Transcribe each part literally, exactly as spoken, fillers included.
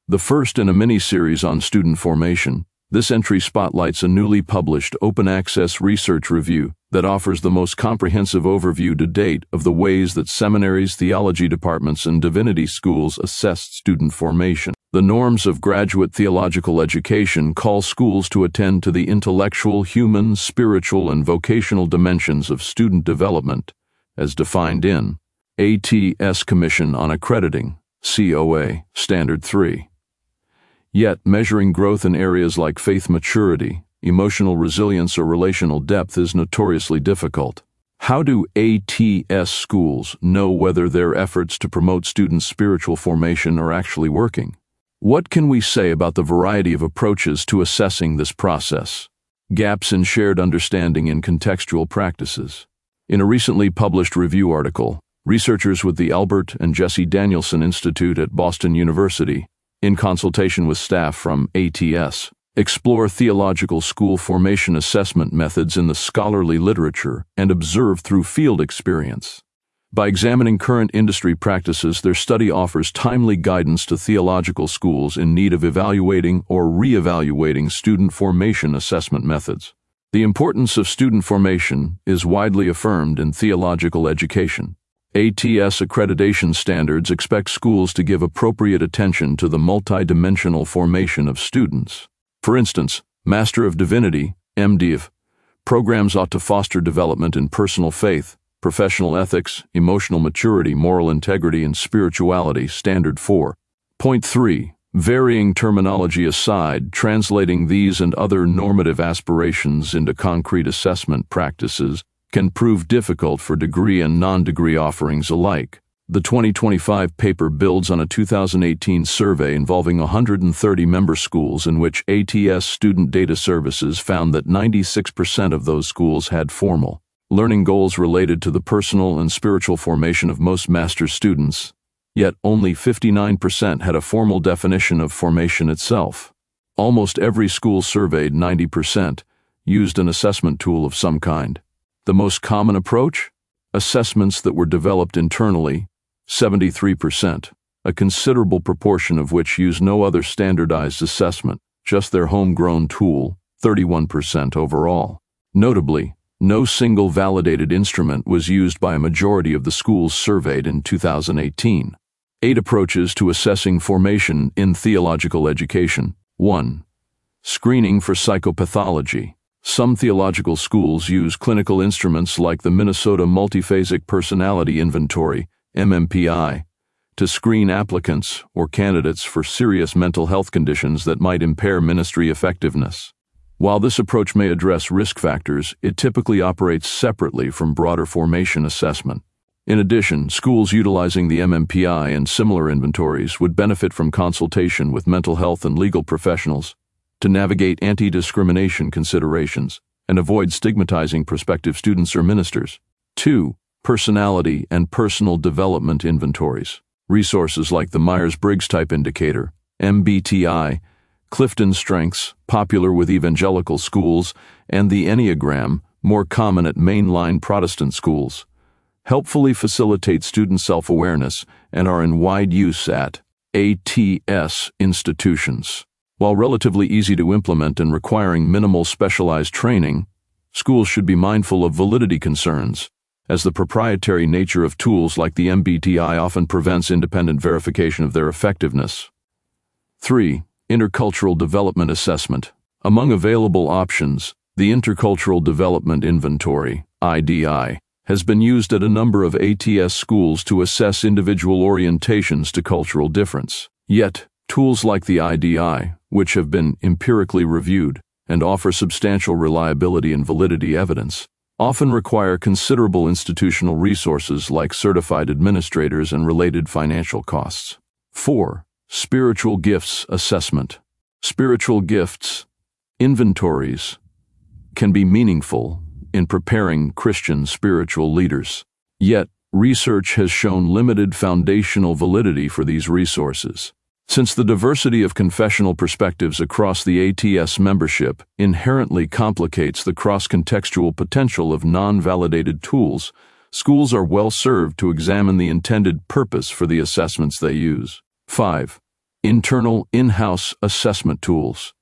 The first in a mini-series on student formation, this entry spotlights a newly published open-access research review that offers the most comprehensive overview to date of the ways that seminaries, theology departments, and divinity schools assess student formation. The norms of graduate theological education call schools to attend to the intellectual, human, spiritual, and vocational dimensions of student development, as defined in A T S Commission on Accrediting, C O A, Standard three. Yet, measuring growth in areas like faith maturity, emotional resilience, or relational depth is notoriously difficult. How do A T S schools know whether their efforts to promote students' spiritual formation are actually working? What can we say about the variety of approaches to assessing this process? Gaps in shared understanding in contextual practices. In a recently published review article, researchers with the Albert and Jesse Danielson Institute at Boston University, in consultation with staff from A T S, explore theological school formation assessment methods in the scholarly literature and observe through field experience. By examining current industry practices, their study offers timely guidance to theological schools in need of evaluating or re-evaluating student formation assessment methods. The importance of student formation is widely affirmed in theological education. A T S accreditation standards expect schools to give appropriate attention to the multidimensional formation of students. For instance, Master of Divinity, M Div, programs ought to foster development in personal faith, professional ethics, emotional maturity, moral integrity, and spirituality, Standard four. Point three. Varying terminology aside, translating these and other normative aspirations into concrete assessment practices can prove difficult for degree and non-degree offerings alike. The twenty twenty-five paper builds on a two thousand eighteen survey involving one hundred thirty member schools in which A T S Student Data Services found that ninety-six percent of those schools had formal learning goals related to the personal and spiritual formation of most master's students, yet only fifty-nine percent had a formal definition of formation itself. Almost every school surveyed, ninety percent, used an assessment tool of some kind. The most common approach? Assessments that were developed internally, seventy-three percent, a considerable proportion of which use no other standardized assessment, just their homegrown tool, thirty-one percent overall. Notably, no single validated instrument was used by a majority of the schools surveyed in two thousand eighteen. Eight approaches to assessing formation in theological education. one. Screening for psychopathology. Some theological schools use clinical instruments like the Minnesota Multiphasic Personality Inventory, M M P I, to screen applicants or candidates for serious mental health conditions that might impair ministry effectiveness. While this approach may address risk factors, it typically operates separately from broader formation assessment. In addition, schools utilizing the M M P I and similar inventories would benefit from consultation with mental health and legal professionals to navigate anti-discrimination considerations and avoid stigmatizing prospective students or ministers. two. Personality and personal development inventories. Resources like the Myers-Briggs Type Indicator, M B T I, Clifton Strengths, popular with evangelical schools, and the Enneagram, more common at mainline Protestant schools, helpfully facilitate student self-awareness and are in wide use at A T S institutions. While relatively easy to implement and requiring minimal specialized training, schools should be mindful of validity concerns, as the proprietary nature of tools like the M B T I often prevents independent verification of their effectiveness. three. Intercultural Development Assessment. Among available options, the Intercultural Development Inventory, I D I, has been used at a number of A T S schools to assess individual orientations to cultural difference. Yet, tools like the I D I, which have been empirically reviewed and offer substantial reliability and validity evidence, often require considerable institutional resources like certified administrators and related financial costs. four. Spiritual Gifts Assessment. Spiritual gifts, inventories, can be meaningful in preparing Christian spiritual leaders. Yet, research has shown limited foundational validity for these resources. Since the diversity of confessional perspectives across the A T S membership inherently complicates the cross-contextual potential of non-validated tools, schools are well served to examine the intended purpose for the assessments they use. five. Internal in-house assessment tools.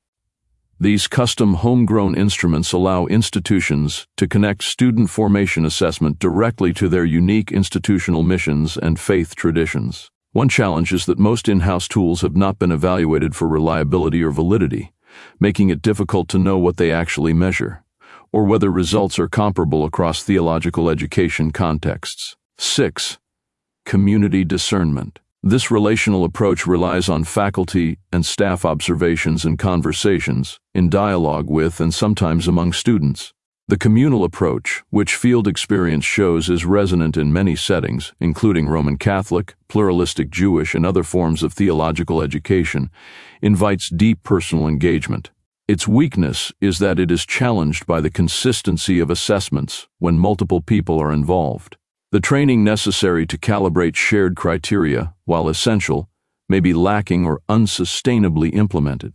These custom homegrown instruments allow institutions to connect student formation assessment directly to their unique institutional missions and faith traditions. One challenge is that most in-house tools have not been evaluated for reliability or validity, making it difficult to know what they actually measure, or whether results are comparable across theological education contexts. six. Community discernment. This relational approach relies on faculty and staff observations and conversations, in dialogue with and sometimes among students. The communal approach, which field experience shows is resonant in many settings, including Roman Catholic, pluralistic Jewish, and other forms of theological education, invites deep personal engagement. Its weakness is that it is challenged by the consistency of assessments when multiple people are involved. The training necessary to calibrate shared criteria, while essential, may be lacking or unsustainably implemented.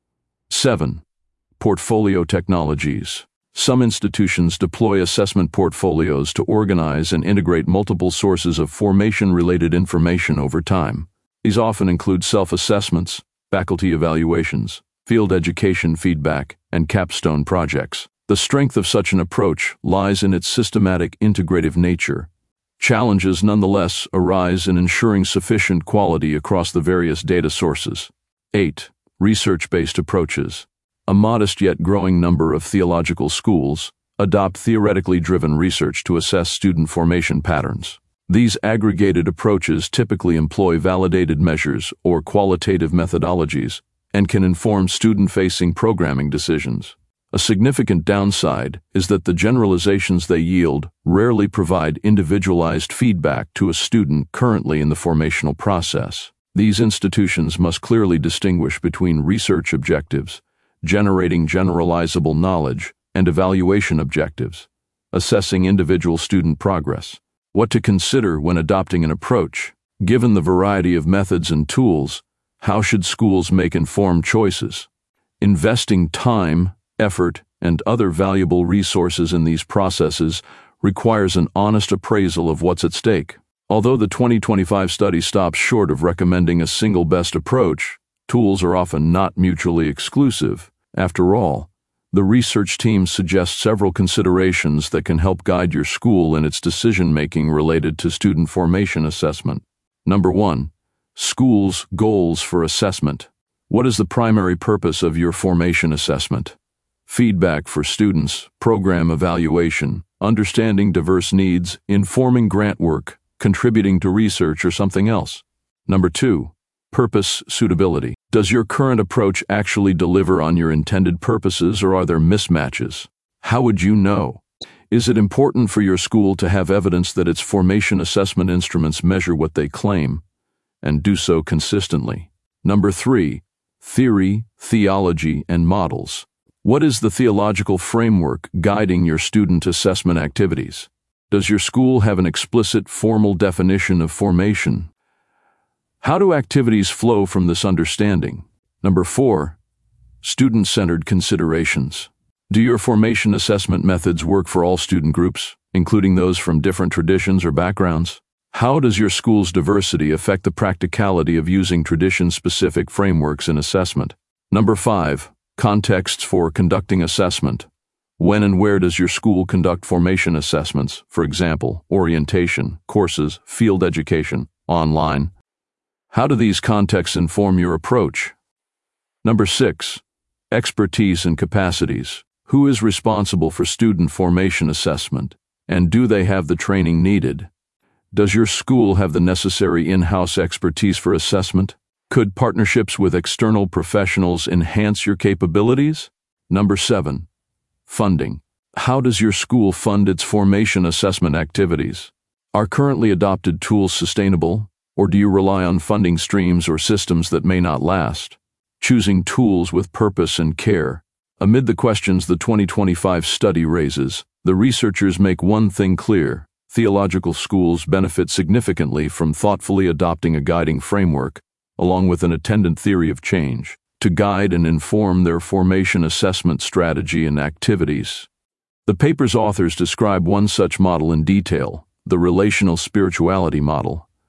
seven. Portfolio technologies. Some institutions deploy assessment portfolios to organize and integrate multiple sources of formation-related information over time. These often include self-assessments, faculty evaluations, field education feedback, and capstone projects. The strength of such an approach lies in its systematic, integrative nature. Challenges nonetheless arise in ensuring sufficient quality across the various data sources. eight. Research-based approaches. A modest yet growing number of theological schools adopt theoretically driven research to assess student formation patterns. These aggregated approaches typically employ validated measures or qualitative methodologies and can inform student-facing programming decisions. A significant downside is that the generalizations they yield rarely provide individualized feedback to a student currently in the formational process. These institutions must clearly distinguish between research objectives, generating generalizable knowledge, and evaluation objectives, assessing individual student progress. What to consider when adopting an approach? Given the variety of methods and tools, how should schools make informed choices? Investing time, effort, and other valuable resources in these processes requires an honest appraisal of what's at stake. Although the twenty twenty-five study stops short of recommending a single best approach, tools are often not mutually exclusive. After all, the research team suggests several considerations that can help guide your school in its decision-making related to student formation assessment. Number one, school's goals for assessment. What is the primary purpose of your formation assessment? Feedback for students, program evaluation, understanding diverse needs, informing grant work, contributing to research, or something else? Number two, purpose suitability. Does your current approach actually deliver on your intended purposes, or are there mismatches? How would you know? Is it important for your school to have evidence that its formation assessment instruments measure what they claim, and do so consistently? Number three, theory, theology, and models. What is the theological framework guiding your student assessment activities? Does your school have an explicit formal definition of formation? How do activities flow from this understanding? Number four, student-centered considerations. Do your formation assessment methods work for all student groups, including those from different traditions or backgrounds? How does your school's diversity affect the practicality of using tradition-specific frameworks in assessment? Number five, contexts for conducting assessment. When and where does your school conduct formation assessments, for example, orientation, courses, field education, online? How do these contexts inform your approach? Number six, expertise and capacities. Who is responsible for student formation assessment, and do they have the training needed? Does your school have the necessary in-house expertise for assessment? Could partnerships with external professionals enhance your capabilities? Number seven, funding. How does your school fund its formation assessment activities? Are currently adopted tools sustainable, or do you rely on funding streams or systems that may not last? Choosing tools with purpose and care. Amid the questions the twenty twenty-five study raises, the researchers make one thing clear: theological schools benefit significantly from thoughtfully adopting a guiding framework, along with an attendant theory of change, to guide and inform their formation assessment strategy and activities. The paper's authors describe one such model in detail, the relational spirituality model.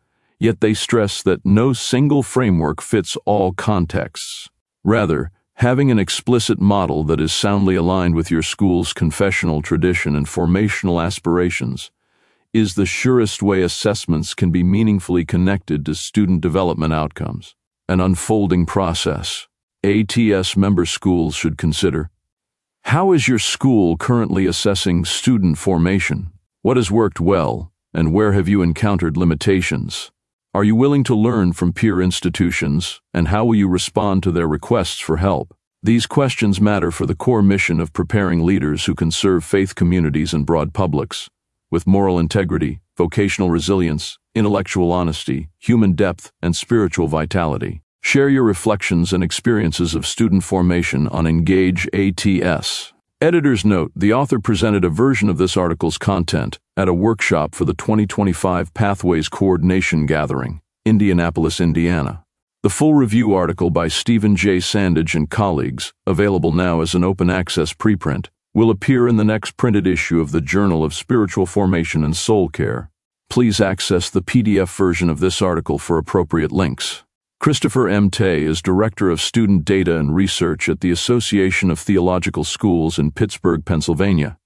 Yet they stress that no single framework fits all contexts. Rather, having an explicit model that is soundly aligned with your school's confessional tradition and formational aspirations is the surest way assessments can be meaningfully connected to student development outcomes. An unfolding process A T S member schools should consider. How is your school currently assessing student formation? What has worked well, and where have you encountered limitations? Are you willing to learn from peer institutions, and how will you respond to their requests for help? These questions matter for the core mission of preparing leaders who can serve faith communities and broad publics with moral integrity, vocational resilience, intellectual honesty, human depth, and spiritual vitality. Share your reflections and experiences of student formation on Engage A T S. Editor's note: the author presented a version of this article's content at a workshop for the twenty twenty-five Pathways Coordination Gathering, Indianapolis, Indiana. The full review article by Stephen J. Sandage and colleagues, available now as an open access preprint, will appear in the next printed issue of the Journal of Spiritual Formation and Soul Care. Please access the P D F version of this article for appropriate links. Christopher M. Tay is Director of Student Data and Research at the Association of Theological Schools in Pittsburgh, Pennsylvania.